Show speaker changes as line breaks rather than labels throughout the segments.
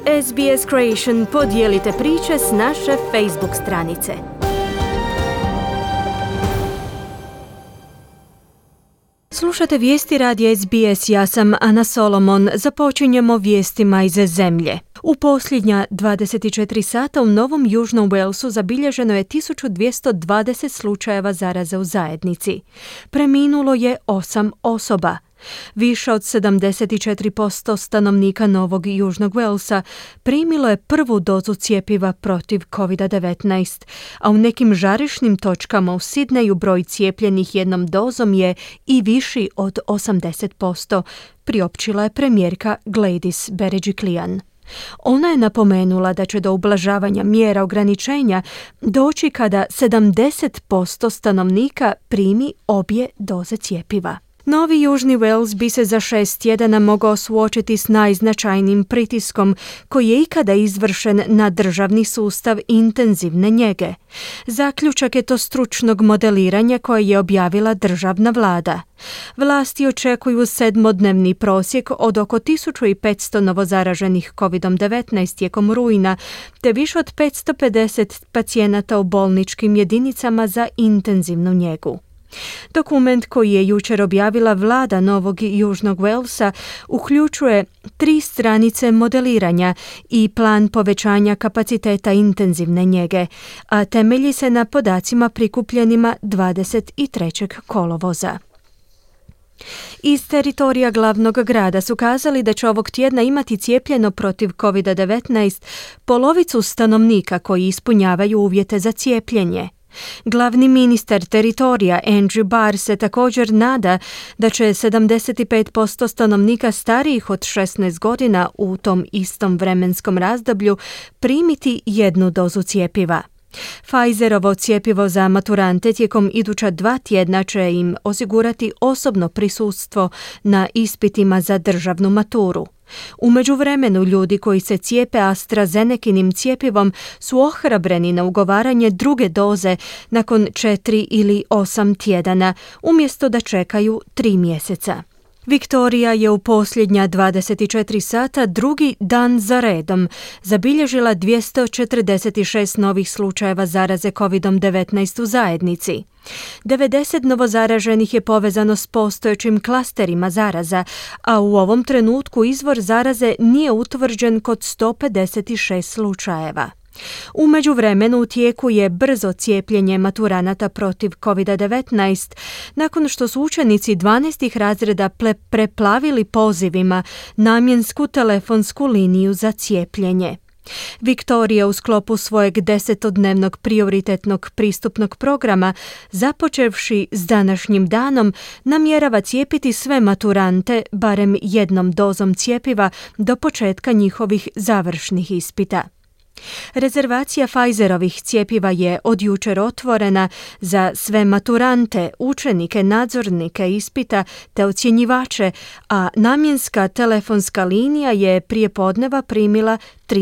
SBS Creation podijelite priče s naše Facebook stranice. Slušate vijesti radija SBS, ja sam Ana Solomon. Započinjemo vijestima iz zemlje. U posljednja 24 sata u Novom Južnom Walesu zabilježeno je 1220 slučajeva zaraze u zajednici. Preminulo je 8 osoba. Više od 74% stanovnika Novog Južnog Walesa primilo je prvu dozu cjepiva protiv COVID-19, a u nekim žarišnim točkama u Sidneju broj cijepljenih jednom dozom je i viši od 80%, priopćila je premijerka Gladys Berejiklian. Ona je napomenula da će do ublažavanja mjera ograničenja doći kada 70% stanovnika primi obje doze cjepiva. Novi Južni Wales bi se za 6 tjedana mogao suočiti s najznačajnijim pritiskom koji je ikada izvršen na državni sustav intenzivne njege. Zaključak je to stručnog modeliranja koje je objavila državna vlada. Vlasti očekuju 7-dnevni prosjek od oko 1500 novozaraženih COVID-19 tijekom rujna, te više od 550 pacijenata u bolničkim jedinicama za intenzivnu njegu. Dokument koji je jučer objavila vlada Novog Južnog Walesa uključuje 3 stranice modeliranja i plan povećanja kapaciteta intenzivne njege, a temelji se na podacima prikupljenima 23. kolovoza. Iz teritorija glavnog grada su kazali da će ovog tjedna imati cijepljeno protiv COVID-19 polovicu stanovnika koji ispunjavaju uvjete za cijepljenje. Glavni ministar teritorija Andrew Barr se također nada da će 75% stanovnika starijih od 16 godina u tom istom vremenskom razdoblju primiti jednu dozu cjepiva. Pfizerovo cjepivo za maturante tijekom iduća 2 tjedna će im osigurati osobno prisustvo na ispitima za državnu maturu. U međuvremenu ljudi koji se cijepe AstraZenekinim cjepivom su ohrabreni na ugovaranje druge doze nakon 4 ili 8 tjedana, umjesto da čekaju 3 mjeseca. Viktorija je u posljednja 24 sata drugi dan za redom zabilježila 246 novih slučajeva zaraze COVID-19 u zajednici. 90 novozaraženih je povezano s postojećim klasterima zaraza, a u ovom trenutku izvor zaraze nije utvrđen kod 156 slučajeva. U međuvremenu u tijeku je brzo cijepljenje maturanata protiv COVID-19 nakon što su učenici 12. razreda preplavili pozivima namjensku telefonsku liniju za cijepljenje. Viktorija u sklopu svojeg 10-dnevnog prioritetnog pristupnog programa, započevši s današnjim danom, namjerava cijepiti sve maturante barem jednom dozom cjepiva do početka njihovih završnih ispita. Rezervacija Pfizerovih cjepiva je od jučer otvorena za sve maturante, učenike, nadzornike ispita te ocjenjivače, a namjenska telefonska linija je prije podneva primila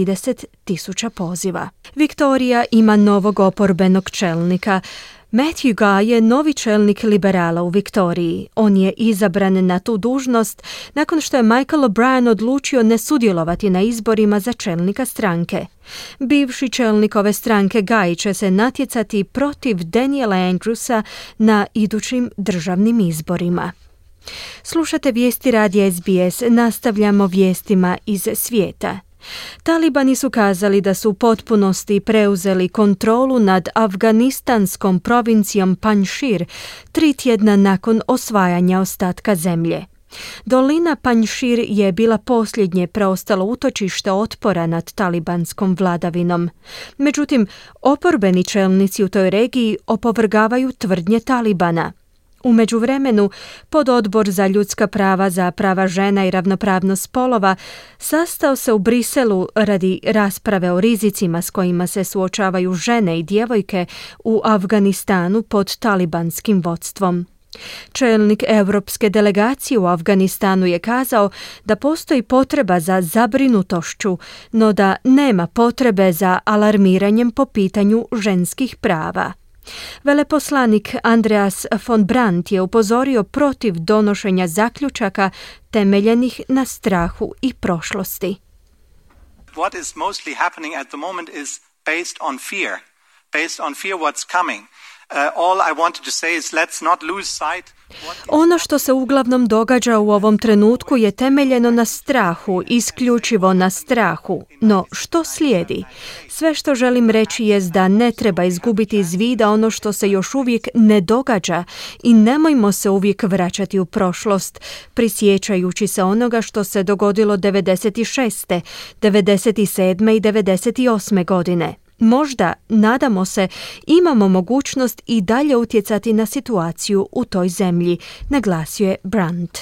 30.000 poziva. Viktorija ima novog oporbenog čelnika. Matthew Guy je novi čelnik liberala u Viktoriji. On je izabran na tu dužnost nakon što je Michael O'Brien odlučio ne sudjelovati na izborima za čelnika stranke. Bivši čelnik ove stranke Guy će se natjecati protiv Daniela Andrewsa na idućim državnim izborima. Slušate vijesti radija SBS, nastavljamo vijestima iz svijeta. Talibani su kazali da su u potpunosti preuzeli kontrolu nad afganistanskom provincijom Panjšir 3 tjedna nakon osvajanja ostatka zemlje. Dolina Panjšir je bila posljednje preostalo utočište otpora nad talibanskom vladavinom. Međutim, oporbeni čelnici u toj regiji opovrgavaju tvrdnje Talibana. U međuvremenu, pododbor za ljudska prava, za prava žena i ravnopravnost spolova sastao se u Briselu radi rasprave o rizicima s kojima se suočavaju žene i djevojke u Afganistanu pod talibanskim vodstvom. Čelnik europske delegacije u Afganistanu je kazao da postoji potreba za zabrinutošću, no da nema potrebe za alarmiranjem po pitanju ženskih prava. Veleposlanik Andreas von Brandt je upozorio protiv donošenja zaključaka temeljenih na strahu i prošlosti.
What is mostly happening at the moment is based on fear what's coming. All I wanted to say is let's not lose sight.
Ono što se uglavnom događa u ovom trenutku je temeljeno na strahu, isključivo na strahu. No, što slijedi? Sve što želim reći jest da ne treba izgubiti iz vida ono što se još uvijek ne događa i nemojmo se uvijek vraćati u prošlost, prisjećajući se onoga što se dogodilo 96., 97. i 98. godine. Možda, nadamo se, imamo mogućnost i dalje utjecati na situaciju u toj zemlji, naglasio je Brandt.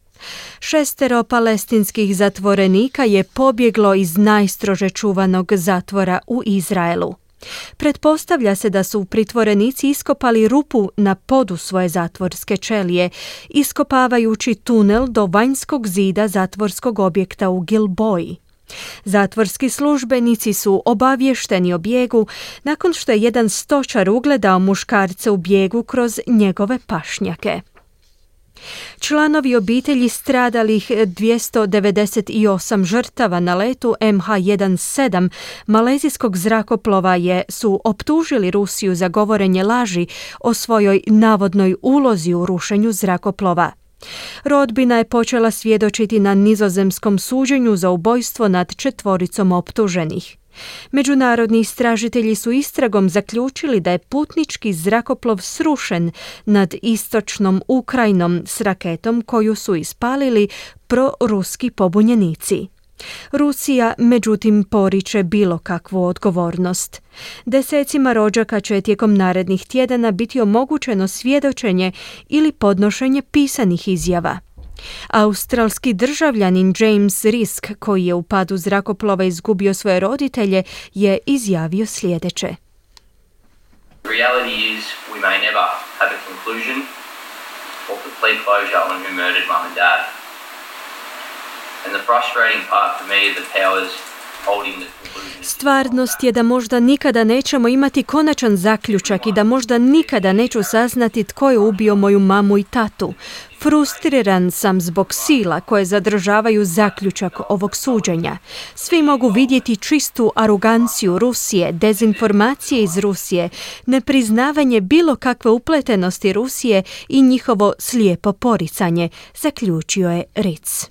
6 palestinskih zatvorenika je pobjeglo iz najstrože čuvanog zatvora u Izraelu. Pretpostavlja se da su pritvorenici iskopali rupu na podu svoje zatvorske ćelije, iskopavajući tunel do vanjskog zida zatvorskog objekta u Gilboji. Zatvorski službenici su obavješteni o bijegu nakon što je jedan stočar ugledao muškarce u bijegu kroz njegove pašnjake. Članovi obitelji stradalih 298 žrtava na letu MH17 malezijskog zrakoplova su optužili Rusiju za govorenje laži o svojoj navodnoj ulozi u rušenju zrakoplova. Rodbina je počela svjedočiti na nizozemskom suđenju za ubojstvo nad 4 optuženih. Međunarodni istražitelji su istragom zaključili da je putnički zrakoplov srušen nad istočnom Ukrajinom s raketom koju su ispalili proruski pobunjenici. Rusija, međutim, poriče bilo kakvu odgovornost. Desecima rođaka će tijekom narednih tjedana biti omogućeno svjedočenje ili podnošenje pisanih izjava. Australski državljanin James Risk, koji je u padu zrakoplova izgubio svoje roditelje, je izjavio sljedeće.
The reality is we may never have a conclusion or complete closure on who murdered mum and dad. And the frustrating part for me are the powers holding the conclusion.
Stvarnost je da možda nikada nećemo imati konačan zaključak i da možda nikada neću saznati tko je ubio moju mamu i tatu. Frustriran sam zbog sila koje zadržavaju zaključak ovog suđenja. Svi mogu vidjeti čistu aroganciju Rusije, dezinformacije iz Rusije, nepriznavanje bilo kakve upletenosti Rusije i njihovo slijepo poricanje, zaključio je Ritz.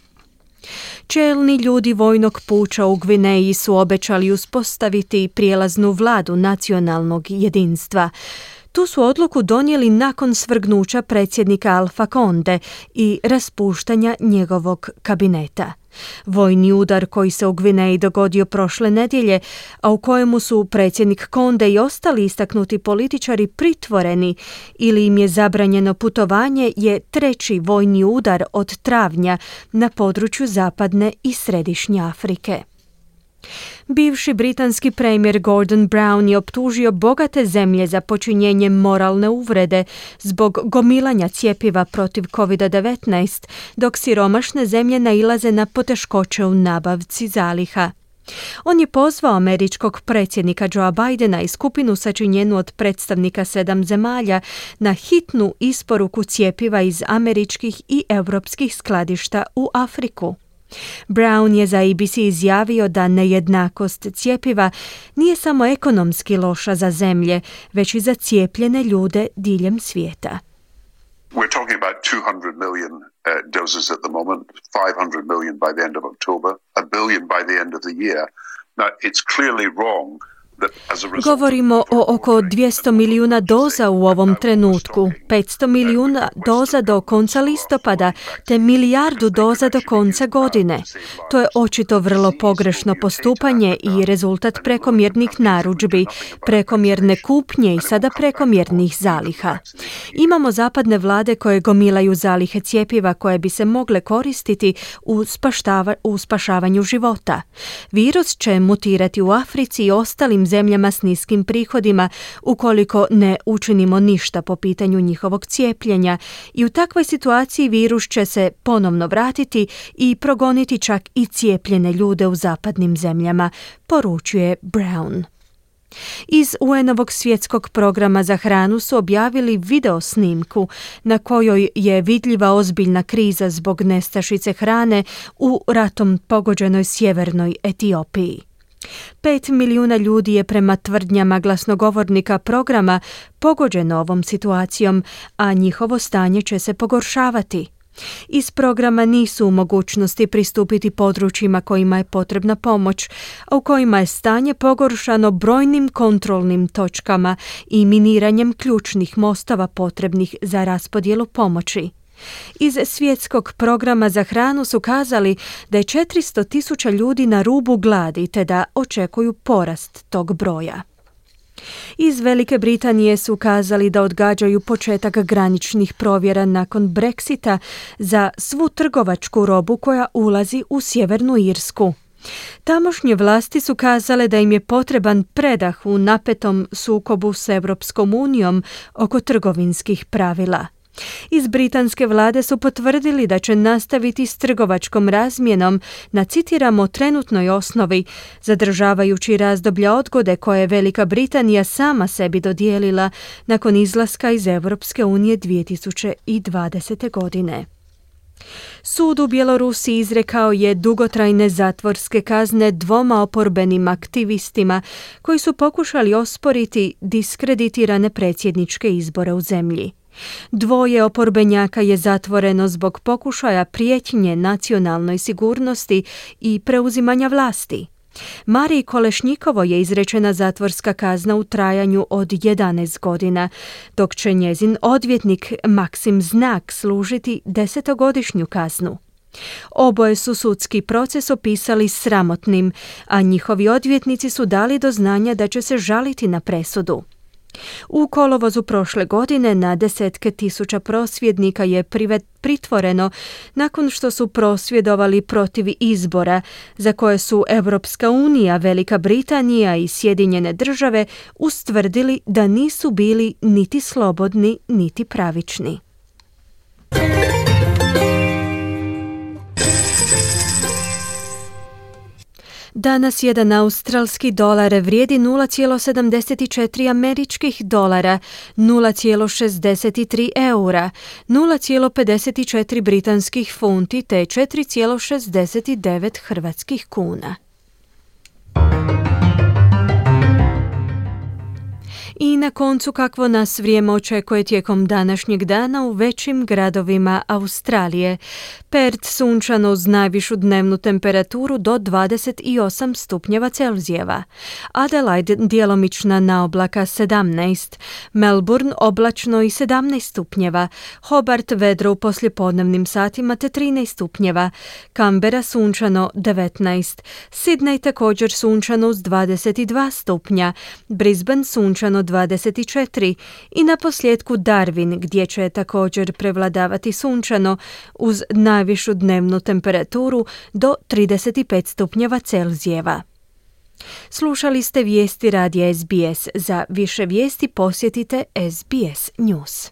Čelni ljudi vojnog puča u Gvineji su obećali uspostaviti prijelaznu vladu nacionalnog jedinstva. Tu su odluku donijeli nakon svrgnuća predsjednika Alfa Konde i raspuštanja njegovog kabineta. Vojni udar koji se u Gvineji dogodio prošle nedjelje, a u kojemu su predsjednik Konde i ostali istaknuti političari pritvoreni ili im je zabranjeno putovanje, je 3. vojni udar od travnja na području zapadne i središnje Afrike. Bivši britanski premijer Gordon Brown je optužio bogate zemlje za počinjenje moralne uvrede zbog gomilanja cjepiva protiv COVID-19, dok siromašne zemlje nailaze na poteškoće u nabavci zaliha. On je pozvao američkog predsjednika Joea Bidena i skupinu sačinjenu od predstavnika 7 zemalja na hitnu isporuku cjepiva iz američkih i europskih skladišta u Afriku. Brown je za ABC izjavio da nejednakost cjepiva nije samo ekonomski loša za zemlje, već i za cijepljene ljude diljem svijeta.
We're talking about 200 million doses at the moment, 500 million by the end of October, 1 billion by the end of the year. Now, it's clearly wrong.
Govorimo o oko 200 milijuna doza u ovom trenutku, 500 milijuna doza do konca listopada, te 1 milijardu doza do konca godine. To je očito vrlo pogrešno postupanje i rezultat prekomjernih narudžbi, prekomjerne kupnje i sada prekomjernih zaliha. Imamo zapadne vlade koje gomilaju zalihe cjepiva koje bi se mogle koristiti u spašavanju života. Virus će mutirati u Africi i ostalim zemljama s niskim prihodima ukoliko ne učinimo ništa po pitanju njihovog cijepljenja i u takvoj situaciji virus će se ponovno vratiti i progoniti čak i cijepljene ljude u zapadnim zemljama, poručuje Brown. Iz UN-ovog svjetskog programa za hranu su objavili video snimku na kojoj je vidljiva ozbiljna kriza zbog nestašice hrane u ratom pogođenoj sjevernoj Etiopiji. 5 milijuna ljudi je prema tvrdnjama glasnogovornika programa pogođeno ovom situacijom, a njihovo stanje će se pogoršavati. Iz programa nisu u mogućnosti pristupiti područjima kojima je potrebna pomoć, a u kojima je stanje pogoršano brojnim kontrolnim točkama i miniranjem ključnih mostova potrebnih za raspodjelu pomoći. Iz svjetskog programa za hranu su kazali da je 400.000 ljudi na rubu gladi te da očekuju porast tog broja. Iz Velike Britanije su kazali da odgađaju početak graničnih provjera nakon Brexita za svu trgovačku robu koja ulazi u Sjevernu Irsku. Tamošnje vlasti su kazale da im je potreban predah u napetom sukobu s Europskom unijom oko trgovinskih pravila. Iz britanske vlade su potvrdili da će nastaviti s trgovačkom razmjenom na, citiramo, trenutnoj osnovi, zadržavajući razdoblja odgode koje je Velika Britanija sama sebi dodijelila nakon izlaska iz Europske unije 2020. godine. Sud u Bjelorusiji izrekao je dugotrajne zatvorske kazne 2 oporbenim aktivistima koji su pokušali osporiti diskreditirane predsjedničke izbore u zemlji. 2 oporbenjaka je zatvoreno zbog pokušaja prijetnje nacionalnoj sigurnosti i preuzimanja vlasti. Mariji Kolešnjikovo je izrečena zatvorska kazna u trajanju od 11 godina, dok će njezin odvjetnik Maksim Znak služiti 10-godišnju kaznu. Oboje su sudski proces opisali sramotnim, a njihovi odvjetnici su dali do znanja da će se žaliti na presudu. U kolovozu prošle godine na 10.000 prosvjednika je pritvoreno nakon što su prosvjedovali protiv izbora za koje su Europska unija, Velika Britanija i Sjedinjene Države ustvrdili da nisu bili niti slobodni niti pravični. Danas jedan australski dolar vrijedi 0,74 američkih dolara, 0,63 eura, 0,54 britanskih funti te 4,69 hrvatskih kuna. I na koncu kakvo nas vrijeme očekuje tijekom današnjeg dana u većim gradovima Australije. Perth sunčano uz najvišu dnevnu temperaturu do 28 stupnjeva Celzijeva. Adelaide djelomična naoblaka 17. Melbourne oblačno i 17 stupnjeva. Hobart vedro u poslijepodnevnim satima te 13 stupnjeva. Canberra sunčano 19. Sydney također sunčano uz 22 stupnja. Brisbane sunčano 24 i na posljedku Darwin gdje će također prevladavati sunčano uz najvišu dnevnu temperaturu do 35 stupnjeva Celzijeva. Slušali ste vijesti radija SBS. Za više vijesti posjetite SBS News.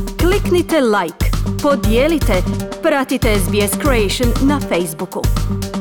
Kliknite like, podijelite, pratite SBS Creation na Facebooku.